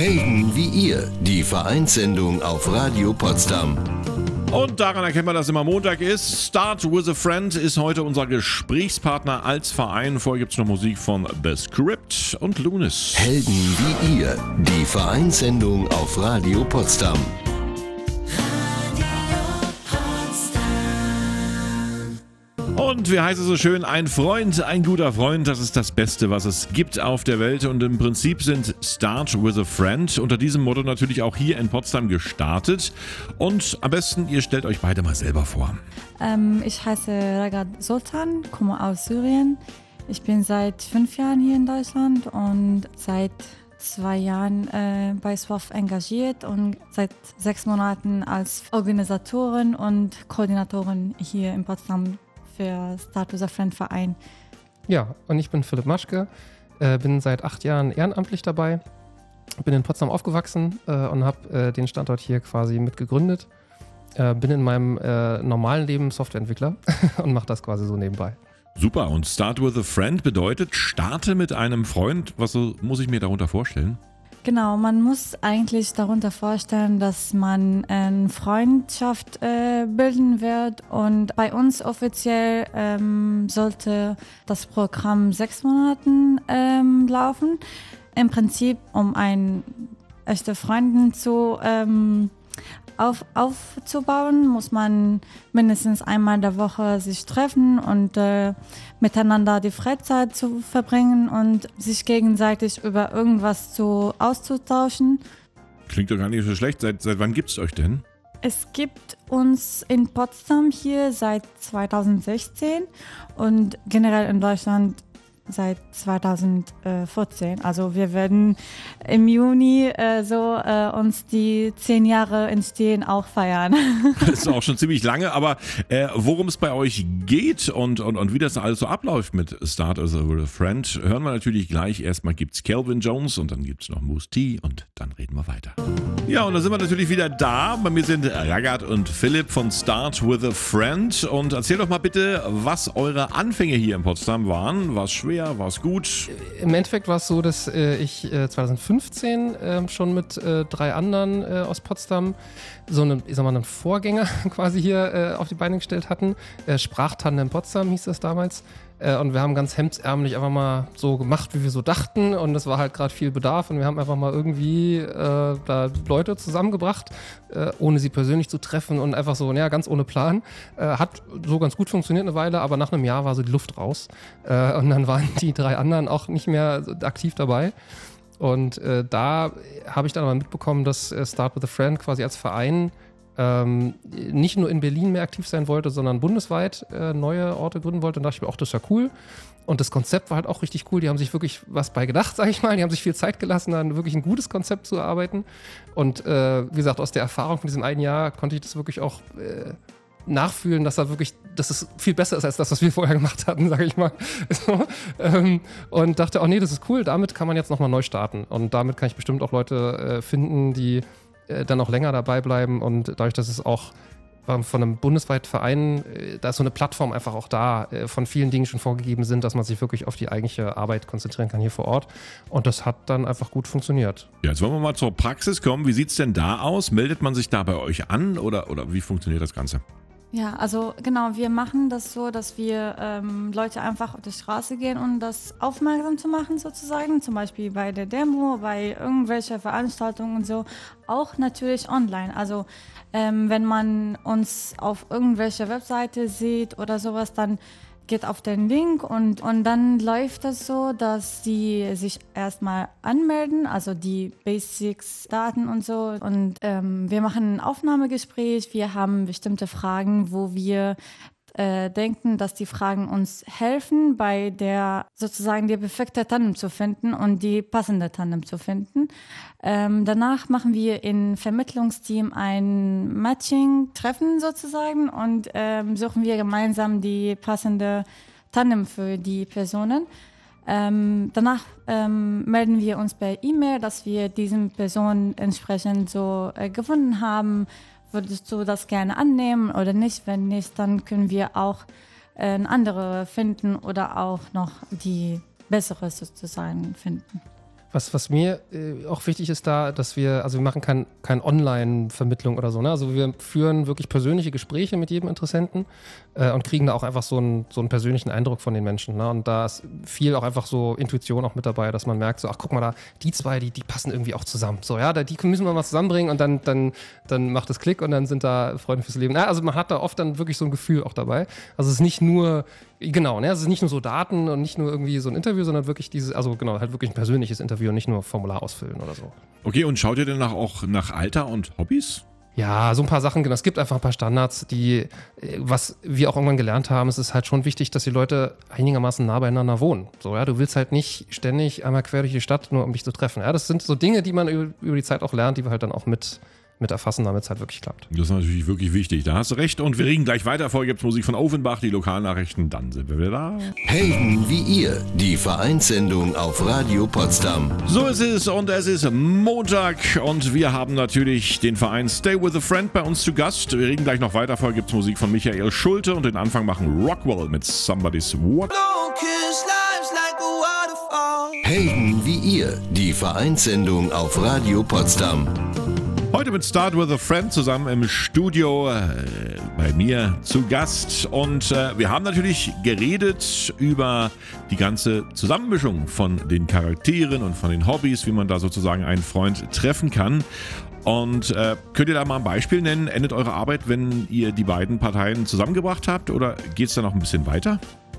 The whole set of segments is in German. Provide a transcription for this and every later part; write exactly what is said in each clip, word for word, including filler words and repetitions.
Helden wie ihr, die Vereinssendung auf Radio Potsdam. Und daran erkennt man, dass immer Montag ist. Start with a Friend ist heute unser Gesprächspartner als Verein. Vorher gibt es noch Musik von The Script und Lunis. Helden wie ihr, die Vereinssendung auf Radio Potsdam. Und wie heißt es so schön, ein Freund, ein guter Freund, das ist das Beste, was es gibt auf der Welt. Und im Prinzip sind Start with a Friend unter diesem Motto natürlich auch hier in Potsdam gestartet. Und am besten, ihr stellt euch beide mal selber vor. Ähm, ich heiße Ragat Sultan, komme aus Syrien. Ich bin seit fünf Jahren hier in Deutschland und seit zwei Jahren äh, bei S W A F engagiert und seit sechs Monaten als Organisatorin und Koordinatorin hier in Potsdam für Start with a Friend Verein. Ja, und ich bin Philipp Maschke, äh, bin seit acht Jahren ehrenamtlich dabei, bin in Potsdam aufgewachsen äh, und habe äh, den Standort hier quasi mitgegründet. Äh, bin in meinem äh, normalen Leben Softwareentwickler und mache das quasi so nebenbei. Super, und Start with a Friend bedeutet, starte mit einem Freund. Was so, muss ich mir darunter vorstellen? Genau, man muss eigentlich darunter vorstellen, dass man eine Freundschaft äh, bilden wird und bei uns offiziell ähm, sollte das Programm sechs Monaten ähm, laufen. Im Prinzip, um ein echte Freundin zu ähm, auf, aufzubauen, muss man mindestens einmal der Woche sich treffen und äh, miteinander die Freizeit zu verbringen und sich gegenseitig über irgendwas zu auszutauschen. Klingt doch gar nicht so schlecht. Seit, seit wann gibt es euch denn? Es gibt uns in Potsdam hier seit zweitausendsechzehn und generell in Deutschland seit zweitausendvierzehn. Also wir werden im Juni äh, so äh, uns die zehn Jahre Entstehen auch feiern. Das ist auch schon ziemlich lange, aber äh, worum es bei euch geht und, und, und wie das alles so abläuft mit Start as a Friend, hören wir natürlich gleich. Erstmal gibt's Calvin Jones und dann gibt's noch Moose T und dann reden wir weiter. Ja, und da sind wir natürlich wieder da. Bei mir sind Ragat und Philipp von Start with a Friend. Und erzähl doch mal bitte, was eure Anfänge hier in Potsdam waren. War es schwer? War es gut? Im Endeffekt war es so, dass äh, ich äh, zweitausendfünfzehn äh, schon mit äh, drei anderen äh, aus Potsdam so einen, ich sag mal, einen Vorgänger quasi hier äh, auf die Beine gestellt hatten. Äh, Sprachtandem Potsdam hieß das damals. Äh, und wir haben ganz hemdsärmlich einfach mal so gemacht, wie wir so dachten. Und es war halt gerade viel Bedarf. Und wir haben einfach mal irgendwie äh, da Leute zusammengebracht, äh, ohne sie persönlich zu treffen und einfach so, ja, ganz ohne Plan. Äh, hat so ganz gut funktioniert eine Weile, aber nach einem Jahr war so die Luft raus. Äh, und dann waren die drei anderen auch nicht mehr aktiv dabei. Und äh, da habe ich dann aber mitbekommen, dass äh, Start with a Friend quasi als Verein ähm, nicht nur in Berlin mehr aktiv sein wollte, sondern bundesweit äh, neue Orte gründen wollte. Und da dachte ich mir, auch das ist ja cool. Und das Konzept war halt auch richtig cool. Die haben sich wirklich was bei gedacht, sag ich mal. Die haben sich viel Zeit gelassen, dann wirklich ein gutes Konzept zu erarbeiten. Und äh, wie gesagt, aus der Erfahrung von diesem einen Jahr konnte ich das wirklich auch äh, nachfühlen, dass da wirklich, dass es viel besser ist als das, was wir vorher gemacht hatten, sage ich mal. So, ähm, und dachte, oh nee, das ist cool, damit kann man jetzt nochmal neu starten. Und damit kann ich bestimmt auch Leute äh, finden, die äh, dann auch länger dabei bleiben. Und dadurch, dass es auch ähm, von einem bundesweiten Verein, äh, da ist so eine Plattform einfach auch da, äh, von vielen Dingen schon vorgegeben sind, dass man sich wirklich auf die eigentliche Arbeit konzentrieren kann hier vor Ort. Und das hat dann einfach gut funktioniert. Ja, jetzt wollen wir mal zur Praxis kommen. Wie sieht es denn da aus? Meldet man sich da bei euch an oder, oder wie funktioniert das Ganze? Ja, also genau, wir machen das so, dass wir ähm, Leute einfach auf die Straße gehen, um das aufmerksam zu machen sozusagen, zum Beispiel bei der Demo, bei irgendwelchen Veranstaltungen und so, auch natürlich online. Also ähm, wenn man uns auf irgendwelcher Webseite sieht oder sowas, dann geht auf den Link und, und dann läuft das so, dass die sich erstmal anmelden, also die Basics, Daten und so. Und ähm, wir machen ein Aufnahmegespräch, wir haben bestimmte Fragen, wo wir äh, denken, dass die Fragen uns helfen, bei der sozusagen die perfekte Tandem zu finden und die passende Tandem zu finden. Ähm, danach machen wir im Vermittlungsteam ein Matching-Treffen sozusagen und ähm, suchen wir gemeinsam die passende Tandem für die Personen. Ähm, danach ähm, melden wir uns per E-Mail, dass wir diesen Personen entsprechend so äh, gefunden haben. Würdest du das gerne annehmen oder nicht? Wenn nicht, dann können wir auch äh, eine andere finden oder auch noch die bessere sozusagen finden. Was, was mir äh, auch wichtig ist da, dass wir, also wir machen kein, kein Online-Vermittlung oder so, ne? Also wir führen wirklich persönliche Gespräche mit jedem Interessenten äh, und kriegen da auch einfach so einen, so einen persönlichen Eindruck von den Menschen, ne? Und da ist viel auch einfach so Intuition auch mit dabei, dass man merkt so, ach guck mal da, die zwei, die, die passen irgendwie auch zusammen. So, ja, da, die müssen wir mal zusammenbringen und dann, dann, dann macht es Klick und dann sind da Freunde fürs Leben. Ja, also man hat da oft dann wirklich so ein Gefühl auch dabei. Also es ist nicht nur, genau, ne? Es ist nicht nur so Daten und nicht nur irgendwie so ein Interview, sondern wirklich dieses, also genau, halt wirklich ein persönliches Interview und nicht nur Formular ausfüllen oder so. Okay, und schaut ihr denn auch nach Alter und Hobbys? Ja, so ein paar Sachen, genau. Es gibt einfach ein paar Standards, die, was wir auch irgendwann gelernt haben, es ist halt schon wichtig, dass die Leute einigermaßen nah beieinander wohnen. So, ja, du willst halt nicht ständig einmal quer durch die Stadt, nur um dich zu treffen. Ja, das sind so Dinge, die man über, über die Zeit auch lernt, die wir halt dann auch mit mit erfassen, damit es halt wirklich klappt. Das ist natürlich wirklich wichtig, da hast du recht. Und wir reden gleich weiter. Vorher gibt es Musik von Offenbach, die Lokalnachrichten, dann sind wir wieder da. Helden wie ihr, die Vereinssendung auf Radio Potsdam. So ist es und es ist Montag und wir haben natürlich den Verein Stay With A Friend bei uns zu Gast. Wir reden gleich noch weiter. Vorher gibt es Musik von Michael Schulte und den Anfang machen Rockwell mit Somebody's What. Helden wie ihr, die Vereinssendung auf Radio Potsdam. Heute mit Start With A Friend zusammen im Studio äh, bei mir zu Gast und äh, wir haben natürlich geredet über die ganze Zusammenmischung von den Charakteren und von den Hobbys, wie man da sozusagen einen Freund treffen kann. Und äh, könnt ihr da mal ein Beispiel nennen? Endet eure Arbeit, wenn ihr die beiden Parteien zusammengebracht habt oder geht es da noch ein bisschen weiter?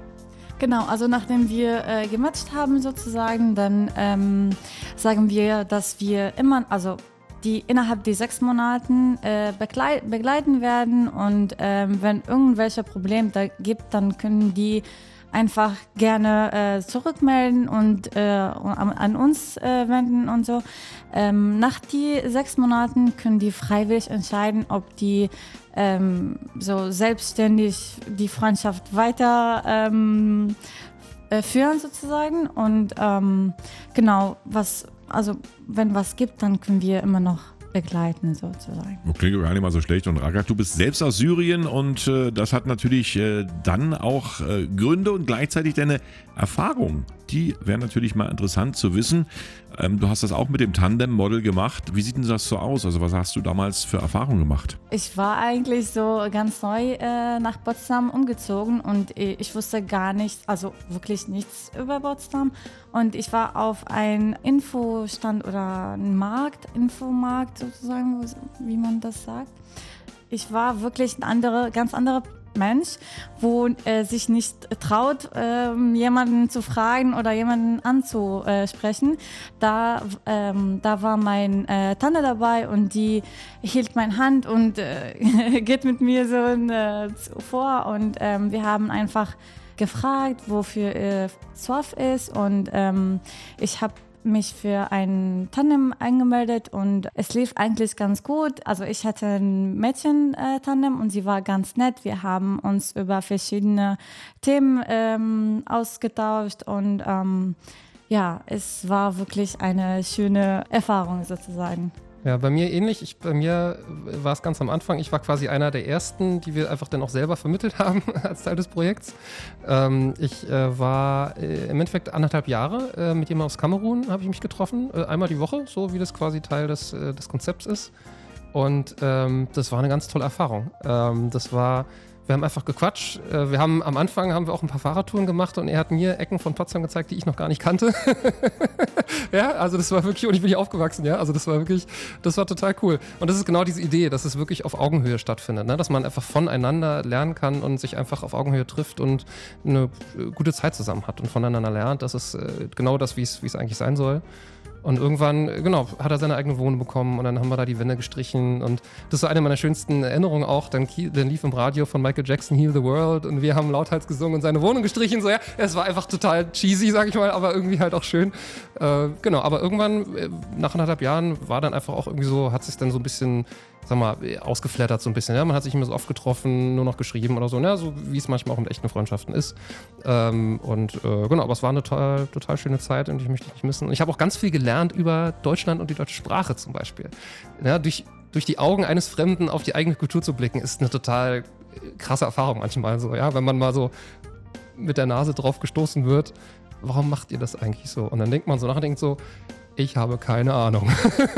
Genau, also nachdem wir äh, gematcht haben sozusagen, dann ähm, sagen wir, dass wir immer, also die innerhalb der sechs Monaten äh, begleit, begleiten werden und ähm, wenn irgendwelche Probleme da gibt, dann können die einfach gerne äh, zurückmelden und äh, an, an uns äh, wenden und so. Ähm, nach die sechs Monaten können die freiwillig entscheiden, ob die ähm, so selbstständig die Freundschaft weiter ähm, äh, führen sozusagen und ähm, genau, was also wenn was gibt, dann können wir immer noch begleiten sozusagen. Klingt gar nicht mal so schlecht. Und Ragat, du bist selbst aus Syrien und äh, das hat natürlich äh, dann auch äh, Gründe und gleichzeitig deine Erfahrung. Die wäre natürlich mal interessant zu wissen. Ähm, du hast das auch mit dem Tandem-Model gemacht. Wie sieht denn das so aus? Also was hast du damals für Erfahrungen gemacht? Ich war eigentlich so ganz neu äh, nach Potsdam umgezogen und ich wusste gar nichts, also wirklich nichts über Potsdam. Und ich war auf einem Infostand oder einem Markt, Infomarkt sozusagen, wie man das sagt. Ich war wirklich ein andere, ganz anderer Mensch, wo äh, sich nicht traut, äh, jemanden zu fragen oder jemanden anzusprechen. Da, ähm, da war mein äh, Tante dabei und die hielt meine Hand und äh, geht mit mir so äh, vor und ähm, wir haben einfach gefragt, wofür äh, S W A F ist und ähm, ich habe mich für ein Tandem angemeldet und es lief eigentlich ganz gut. Also ich hatte ein Mädchen-Tandem und sie war ganz nett. Wir haben uns über verschiedene Themen ähm, ausgetauscht und ähm, ja, es war wirklich eine schöne Erfahrung sozusagen. Ja, bei mir ähnlich. Ich, bei mir war es ganz am Anfang. Ich war quasi einer der ersten, die wir einfach dann auch selber vermittelt haben als Teil des Projekts. Ähm, ich äh, war äh, im Endeffekt anderthalb Jahre äh, mit jemandem aus Kamerun, habe ich mich getroffen. Äh, einmal die Woche, so wie das quasi Teil des, äh, des Konzepts ist. Und ähm, das war eine ganz tolle Erfahrung. Ähm, das war... Wir haben einfach gequatscht. Wir haben am Anfang haben wir auch ein paar Fahrradtouren gemacht und er hat mir Ecken von Potsdam gezeigt, die ich noch gar nicht kannte. Ja, also das war wirklich, und ich bin hier aufgewachsen, ja, also das war wirklich, das war total cool. Und das ist genau diese Idee, dass es wirklich auf Augenhöhe stattfindet, ne? Dass man einfach voneinander lernen kann und sich einfach auf Augenhöhe trifft und eine gute Zeit zusammen hat und voneinander lernt. Das ist genau das, wie es, wie es eigentlich sein soll. Und irgendwann, genau, hat er seine eigene Wohnung bekommen und dann haben wir da die Wände gestrichen und das war eine meiner schönsten Erinnerungen auch. Dann, dann lief im Radio von Michael Jackson Heal the World und wir haben lauthals gesungen und seine Wohnung gestrichen. So, ja, es war einfach total cheesy, sag ich mal, aber irgendwie halt auch schön. Äh, genau, aber irgendwann, nach anderthalb Jahren, war dann einfach auch irgendwie so, hat sich dann so ein bisschen, sag mal, ausgeflattert so ein bisschen. Ja? Man hat sich nicht mehr so oft getroffen, nur noch geschrieben oder so, ne? So wie es manchmal auch mit echten Freundschaften ist. Ähm, und äh, genau, aber es war eine total, total schöne Zeit und ich möchte nicht missen. Und ich habe auch ganz viel gelernt über Deutschland und die deutsche Sprache zum Beispiel. Ja, durch, durch die Augen eines Fremden auf die eigene Kultur zu blicken, ist eine total krasse Erfahrung manchmal so, ja, wenn man mal so mit der Nase drauf gestoßen wird, warum macht ihr das eigentlich so? Und dann denkt man so nach und denkt so, Ich habe keine Ahnung.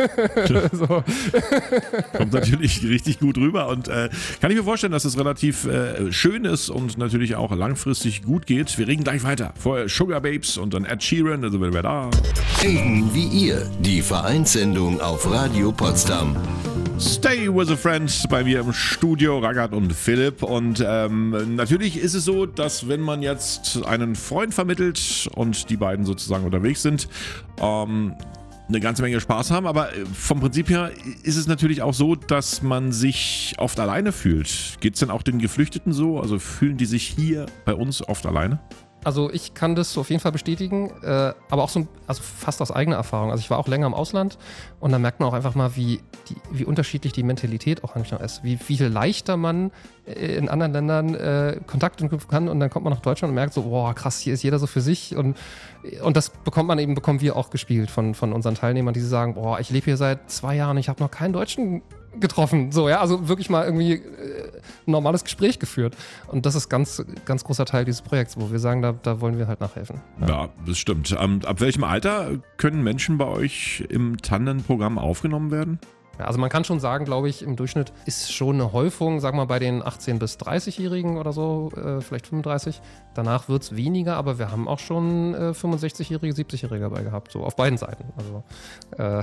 So. Kommt natürlich richtig gut rüber und äh, kann ich mir vorstellen, dass es relativ äh, schön ist und natürlich auch langfristig gut geht. Wir reden gleich weiter. Vorher Sugar Babes und dann Ed Sheeran, also wer da. Helden wie ihr, die Vereinssendung auf Radio Potsdam. Stay with a Friend bei mir im Studio, Ragard und Philipp. Und ähm, natürlich ist es so, dass wenn man jetzt einen Freund vermittelt und die beiden sozusagen unterwegs sind, ähm, eine ganze Menge Spaß haben. Aber vom Prinzip her ist es natürlich auch so, dass man sich oft alleine fühlt. Geht es denn auch den Geflüchteten so? Also fühlen die sich hier bei uns oft alleine? Also ich kann das auf jeden Fall bestätigen, äh, aber auch so, also fast aus eigener Erfahrung. Also ich war auch länger im Ausland und da merkt man auch einfach mal, wie, die, wie unterschiedlich die Mentalität auch manchmal ist. Wie, wie viel leichter man in anderen Ländern äh, Kontakt knüpfen kann und dann kommt man nach Deutschland und merkt so, boah krass, hier ist jeder so für sich und, und das bekommt man eben, bekommen wir auch gespiegelt von, von unseren Teilnehmern, die sagen, boah, ich lebe hier seit zwei Jahren, ich habe noch keinen Deutschen getroffen, so, ja, also wirklich mal irgendwie äh, ein normales Gespräch geführt. Und das ist ganz, ganz großer Teil dieses Projekts, wo wir sagen, da, da wollen wir halt nachhelfen. Ja, ja das stimmt. Ähm, ab welchem Alter können Menschen bei euch im Tandem-Programm aufgenommen werden? Ja, also man kann schon sagen, glaube ich, im Durchschnitt ist schon eine Häufung, sag mal bei den achtzehn- bis dreißig-Jährigen oder so, äh, vielleicht fünfunddreißig. Danach wird es weniger, aber wir haben auch schon äh, fünfundsechzigjährige, siebzigjährige dabei gehabt, so auf beiden Seiten. Also, äh,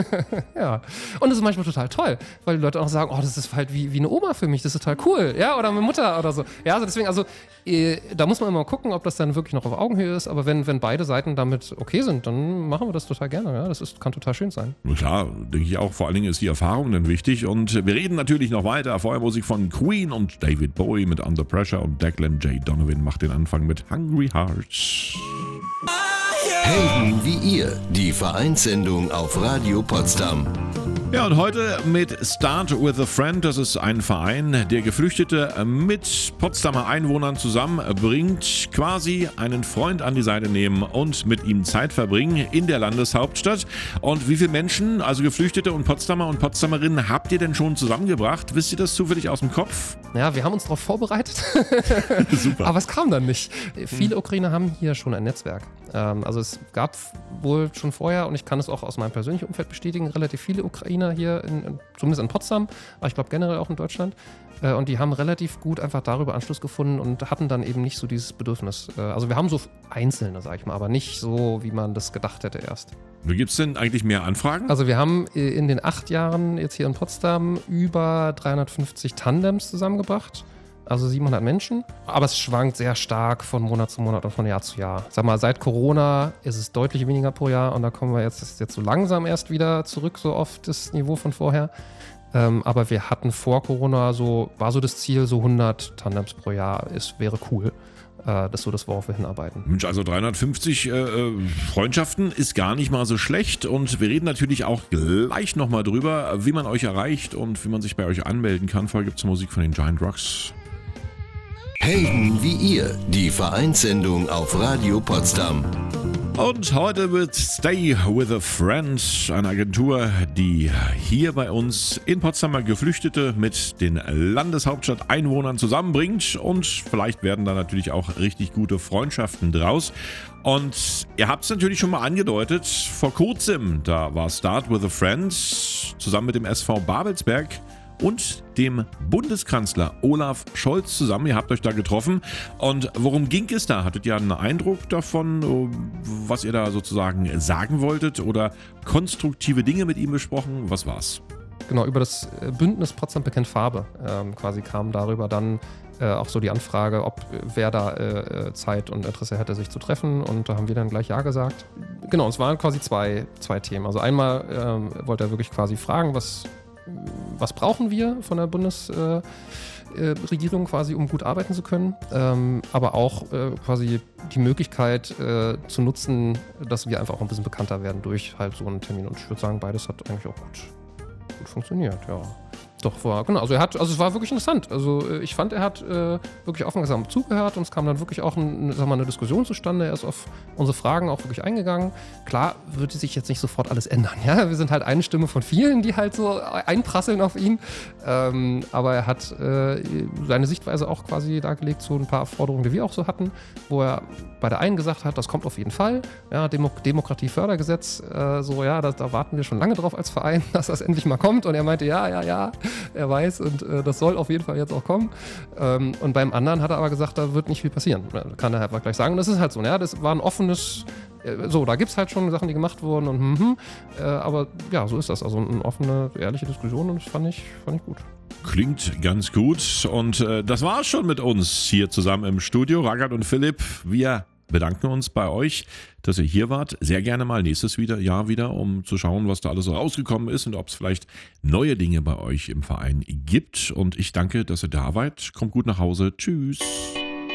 ja. Und das ist manchmal total toll, weil die Leute auch sagen, oh, das ist halt wie, wie eine Oma für mich, das ist total cool, ja, oder meine Mutter oder so. Ja, also deswegen, also äh, da muss man immer gucken, ob das dann wirklich noch auf Augenhöhe ist, aber wenn, wenn beide Seiten damit okay sind, dann machen wir das total gerne, ja, das ist, kann total schön sein. Na klar, denke ich auch, vor allen Dingen ist die Erfahrung dann wichtig und wir reden natürlich noch weiter. Vorher Musik von Queen und David Bowie mit Under Pressure und Declan J. Donovan macht den Anfang mit Hungry Hearts. Helden wie ihr, die Vereinssendung auf Radio Potsdam. Ja, und heute mit Start with a Friend. Das ist ein Verein, der Geflüchtete mit Potsdamer Einwohnern zusammenbringt, quasi einen Freund an die Seite nehmen und mit ihm Zeit verbringen in der Landeshauptstadt. Und wie viele Menschen, also Geflüchtete und Potsdamer und Potsdamerinnen, habt ihr denn schon zusammengebracht? Wisst ihr das zufällig aus dem Kopf? Ja, wir haben uns darauf vorbereitet. Super. Aber es kam dann nicht. Viele Ukrainer haben hier schon ein Netzwerk. Ähm, also es gab wohl schon vorher, und ich kann es auch aus meinem persönlichen Umfeld bestätigen, relativ viele Ukrainer hier, in, in, zumindest in Potsdam, aber ich glaube generell auch in Deutschland. Äh, und die haben relativ gut einfach darüber Anschluss gefunden und hatten dann eben nicht so dieses Bedürfnis. Äh, also wir haben so Einzelne, sag ich mal, aber nicht so, wie man das gedacht hätte erst. Wie gibt es denn eigentlich mehr Anfragen? Also wir haben in den acht Jahren jetzt hier in Potsdam über dreihundertfünfzig Tandems zusammengebracht. Also siebenhundert Menschen, aber es schwankt sehr stark von Monat zu Monat und von Jahr zu Jahr. Sag mal, seit Corona ist es deutlich weniger pro Jahr und da kommen wir jetzt, das ist jetzt so langsam erst wieder zurück, so auf das Niveau von vorher. Ähm, aber wir hatten vor Corona so, war so das Ziel, so hundert Tandems pro Jahr, ist, wäre cool. Äh, das ist so das, worauf wir hinarbeiten. Mensch, also dreihundertfünfzig äh, Freundschaften ist gar nicht mal so schlecht und wir reden natürlich auch gleich nochmal drüber, wie man euch erreicht und wie man sich bei euch anmelden kann. Vorher gibt es Musik von den Giant Rocks. Helden wie ihr, die Vereinssendung auf Radio Potsdam. Und heute wird Stay with a Friend, eine Agentur, die hier bei uns in Potsdam Geflüchtete mit den Landeshauptstadt-Einwohnern zusammenbringt und vielleicht werden da natürlich auch richtig gute Freundschaften draus. Und ihr habt es natürlich schon mal angedeutet, vor kurzem, da war Start with a Friend zusammen mit dem S V Babelsberg und dem Bundeskanzler Olaf Scholz zusammen. Ihr habt euch da getroffen. Und worum ging es da? Hattet ihr einen Eindruck davon, was ihr da sozusagen sagen wolltet oder konstruktive Dinge mit ihm besprochen? Was war's? Genau, über das Bündnis Potsdam bekennt Farbe ähm, quasi kam darüber dann äh, auch so die Anfrage, ob wer da äh, Zeit und Interesse hätte, sich zu treffen. Und da haben wir dann gleich Ja gesagt. Genau, es waren quasi zwei, zwei Themen. Also einmal ähm, wollte er wirklich quasi fragen, was was brauchen wir von der Bundesregierung äh, äh, quasi, um gut arbeiten zu können, ähm, aber auch äh, quasi die Möglichkeit äh, zu nutzen, dass wir einfach auch ein bisschen bekannter werden durch halt so einen Termin. Und ich würde sagen, beides hat eigentlich auch gut, gut funktioniert, ja. Doch, war, genau. Also er hat, also es war wirklich interessant. Also äh, ich fand, er hat äh, wirklich aufmerksam zugehört und es kam dann wirklich auch ein, sag mal, eine Diskussion zustande. Er ist auf unsere Fragen auch wirklich eingegangen. Klar, würde sich jetzt nicht sofort alles ändern. Ja? Wir sind halt eine Stimme von vielen, die halt so einprasseln auf ihn. Ähm, aber er hat äh, seine Sichtweise auch quasi dargelegt zu ein paar Forderungen, die wir auch so hatten, wo er bei der einen gesagt hat, das kommt auf jeden Fall. Ja, Demo- Demokratiefördergesetz, äh, so ja, da, da warten wir schon lange drauf als Verein, dass das endlich mal kommt. Und er meinte, ja, ja, ja, er weiß und äh, das soll auf jeden Fall jetzt auch kommen. Ähm, und beim anderen hat er aber gesagt, da wird nicht viel passieren. Kann er halt gleich sagen. Und das ist halt so, ja, das war ein offenes, äh, so, da gibt es halt schon Sachen, die gemacht wurden und hm, hm, äh, aber ja, so ist das. Also eine offene, ehrliche Diskussion und das fand ich, fand ich gut. Klingt ganz gut. Und äh, das war's schon mit uns hier zusammen im Studio. Ragard und Philipp, wir bedanken uns bei euch, dass ihr hier wart. Sehr gerne mal nächstes wieder, Jahr wieder, um zu schauen, was da alles so rausgekommen ist und ob es vielleicht neue Dinge bei euch im Verein gibt. Und ich danke, dass ihr da wart. Kommt gut nach Hause. Tschüss.